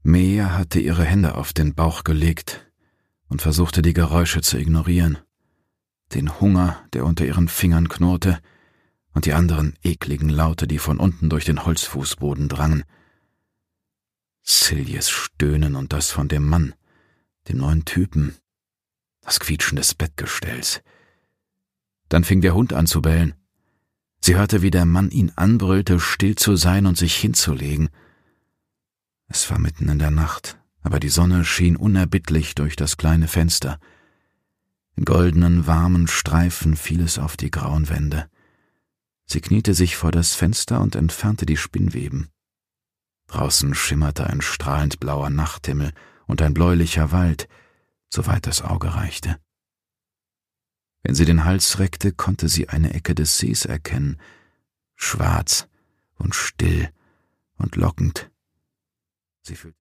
Mea hatte ihre Hände auf den Bauch gelegt und versuchte, die Geräusche zu ignorieren. Den Hunger, der unter ihren Fingern knurrte, und die anderen ekligen Laute, die von unten durch den Holzfußboden drangen. Siljes Stöhnen und das von dem Mann, dem neuen Typen, das Quietschen des Bettgestells. Dann fing der Hund an zu bellen. Sie hörte, wie der Mann ihn anbrüllte, still zu sein und sich hinzulegen. Es war mitten in der Nacht, aber die Sonne schien unerbittlich durch das kleine Fenster. In goldenen, warmen Streifen fiel es auf die grauen Wände. Sie kniete sich vor das Fenster und entfernte die Spinnweben. Draußen schimmerte ein strahlend blauer Nachthimmel und ein bläulicher Wald, soweit das Auge reichte. Wenn sie den Hals reckte, konnte sie eine Ecke des Sees erkennen, schwarz und still und lockend. Sie fühlte